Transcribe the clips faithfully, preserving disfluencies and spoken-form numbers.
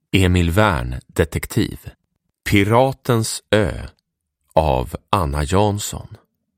Emil Wern, detektiv. Piratens ö av Anna Jansson.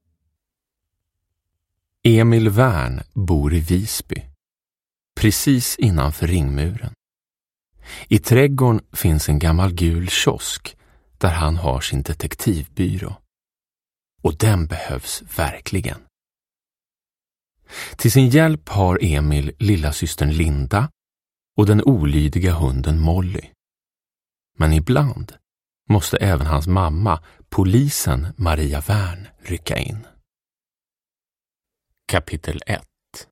Emil Wern bor i Visby, precis innanför ringmuren. I trädgården finns en gammal gul kiosk där han har sin detektivbyrå. Och den behövs verkligen. Till sin hjälp har Emil lilla systern Linda och den olydiga hunden Molly. Men ibland måste även hans mamma, polisen Maria Wern, rycka in. Kapitel ett.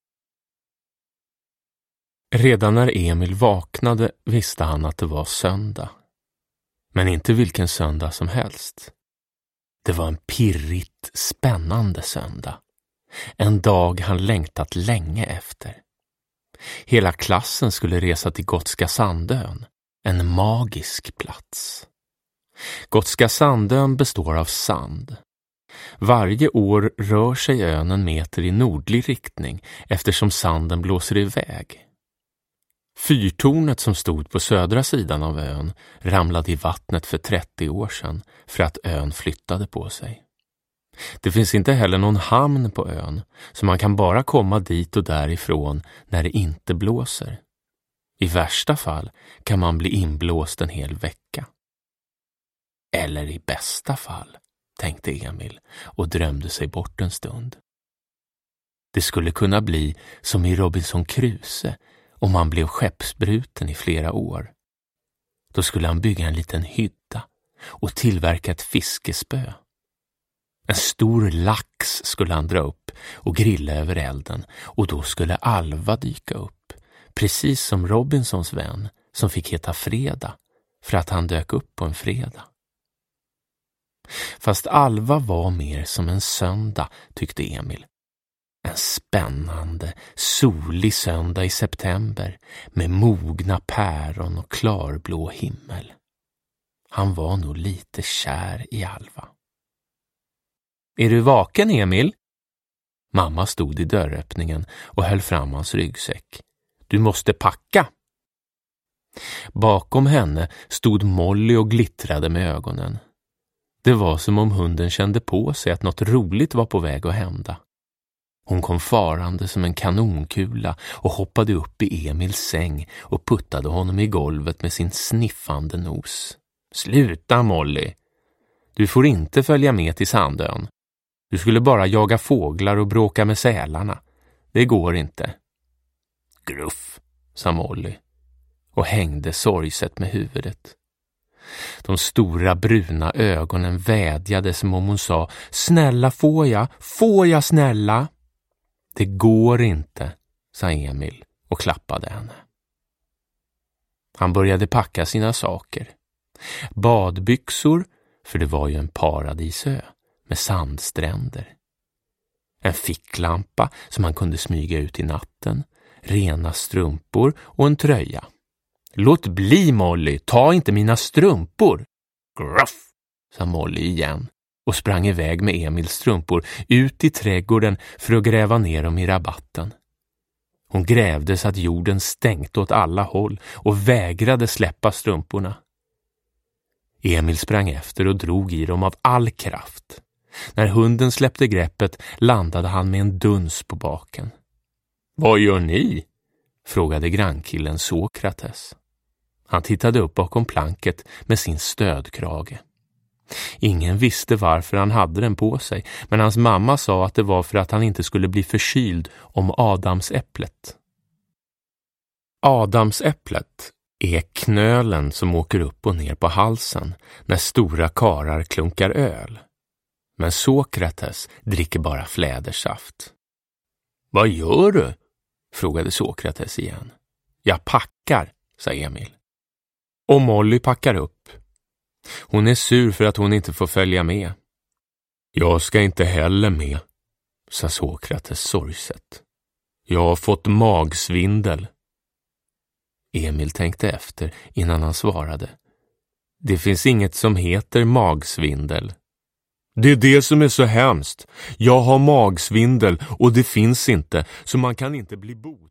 Redan när Emil vaknade visste han att det var söndag. Men inte vilken söndag som helst. Det var en pirrigt, spännande söndag. En dag han längtat länge efter. Hela klassen skulle resa till Gotska Sandön, en magisk plats. Gotska Sandön består av sand. Varje år rör sig ön en meter i nordlig riktning eftersom sanden blåser iväg. Fyrtornet som stod på södra sidan av ön ramlade i vattnet för trettio år sedan för att ön flyttade på sig. Det finns inte heller någon hamn på ön, så man kan bara komma dit och därifrån när det inte blåser. I värsta fall kan man bli inblåst en hel vecka. Eller i bästa fall, tänkte Emil och drömde sig bort en stund. Det skulle kunna bli som i Robinson Crusoe om han blev skeppsbruten i flera år. Då skulle han bygga en liten hydda och tillverka ett fiskespö. En stor lax skulle han dra upp och grilla över elden, och då skulle Alva dyka upp, precis som Robinsons vän som fick heta Fredag för att han dök upp på en fredag. Fast Alva var mer som en söndag, tyckte Emil. En spännande, solig söndag i september med mogna päron och klarblå himmel. Han var nog lite kär i Alva. Är du vaken, Emil? Mamma stod i dörröppningen och höll fram hans ryggsäck. Du måste packa. Bakom henne stod Molly och glittrade med ögonen. Det var som om hunden kände på sig att något roligt var på väg att hända. Hon kom farande som en kanonkula och hoppade upp i Emils säng och puttade honom i golvet med sin sniffande nos. Sluta, Molly! Du får inte följa med till Sandön. Du skulle bara jaga fåglar och bråka med sälarna. Det går inte. Gruff, sa Molly och hängde sorgset med huvudet. De stora bruna ögonen vädjade som om hon sa: Snälla, får jag? Får jag, snälla? Det går inte, sa Emil och klappade henne. Han började packa sina saker. Badbyxor, för det var ju en paradisö med sandstränder. En ficklampa som han kunde smyga ut i natten. Rena strumpor och en tröja. Låt bli, Molly, ta inte mina strumpor. Gruff, sa Molly igen och sprang iväg med Emils strumpor ut i trädgården för att gräva ner dem i rabatten. Hon grävde så att jorden stänkte åt alla håll och vägrade släppa strumporna. Emil sprang efter och drog i dem av all kraft. När hunden släppte greppet landade han med en duns på baken. Vad gör ni? Frågade grannkillen Sokrates. Han tittade upp bakom planket med sin stödkrage. Ingen visste varför han hade den på sig, men hans mamma sa att det var för att han inte skulle bli förkyld om Adamsäpplet. Adamsäpplet är knölen som åker upp och ner på halsen när stora karar klunkar öl. Men Sokrates dricker bara flädersaft. Vad gör du? Frågade Sokrates igen. Jag packar, sa Emil. Och Molly packar upp. Hon är sur för att hon inte får följa med. Jag ska inte heller med, sa Sokrates sorgset. Jag har fått magsvindel. Emil tänkte efter innan han svarade. Det finns inget som heter magsvindel. Det är det som är så hemskt. Jag har magsvindel och det finns inte, så man kan inte bli bot.